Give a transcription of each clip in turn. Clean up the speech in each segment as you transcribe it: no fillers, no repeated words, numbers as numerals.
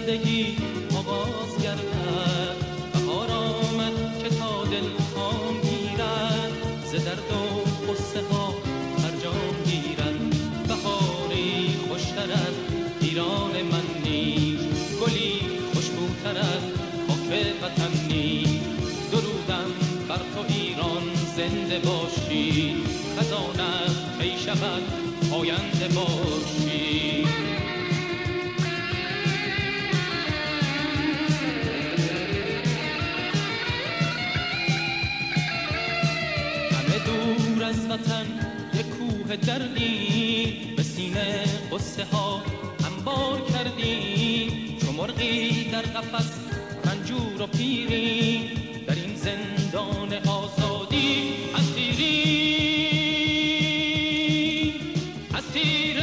زندگی آغاز گردد. بهار آمد که تا دل کام گیرد، ز درد و غصه ها فرجام گیرد. بهاری خوشتر از ایران من نیست، گلی خوشبوتر از خاک وطن نیست. درودم بر تو ایران زنده باشی، خزانت کی شود پاینده باشی. همه دور از وطن یک کوه دردی، به سینه قصه ها انبار کردی. چو مرغی در قفس رنجور و پیری، در این زندان آزادی اسیری. اسیر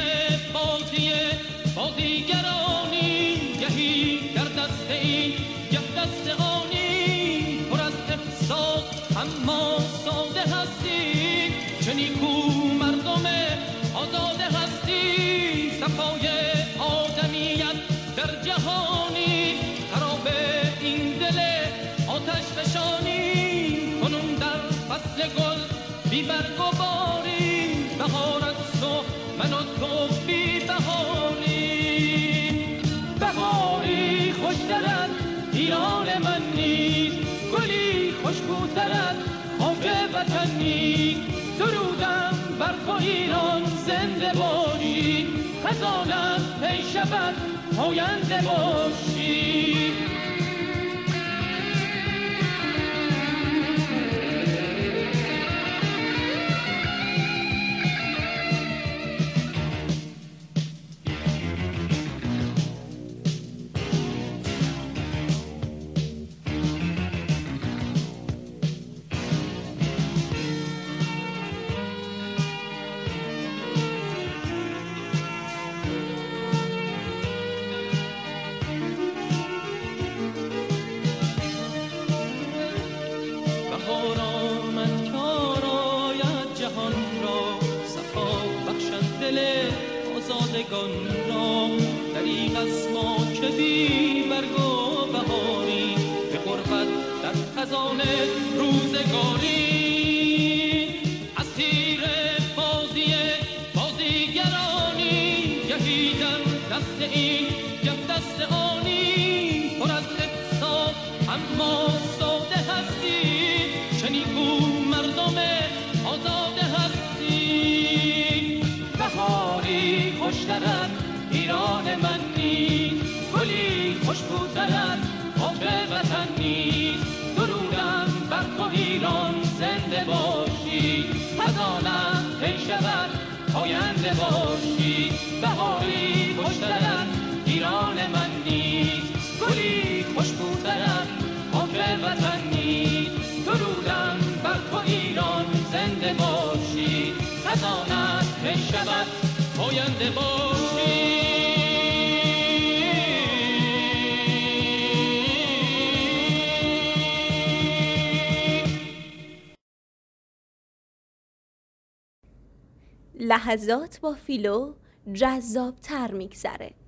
بازیگرانی، گهی در دست این گه دست آنی. پر از احساس اما ساده هستی، چه نیکو مردم آزاده هستی. صفای آدمیت در جهانی، خراب این دل آتش فشانی. کنون در فصل گل بی برگ و باری، بهار از تو من و تو بی بهاری. بهاری خوشتر از ایران من نیست، گلی خوشبوتر از خاک وطن نیست. درودم بر تو ایران زنده باشی، خزانت پی شود پاینده باشی. بهار آمد که آراید جهان را، صفا بخشد دل آزادگان را. دریغ از ما که بی برگ و بهاری، به غربت در خزان روزگاری. اسیر بازیگرانی، گهی در دست این گه دست آنی. پر از احساس اما ساده هستی، چه نیکو مردم آزاده هستی. بهاری خوشتر از ایران من نیست، گلی خوشبوتر از خاک وطن نیست. درودم بر تو ایران زنده باشی، خزانت پی شود پاینده باشی. بهاری خوشتر از ایران من نیست، گلی خوشبوتر از خاک وطن نیست. درودم بر تو ایران زنده باشی، خزانت پی شود پاینده باشی. لحظات با فیلو جذاب‌تر می‌گذره.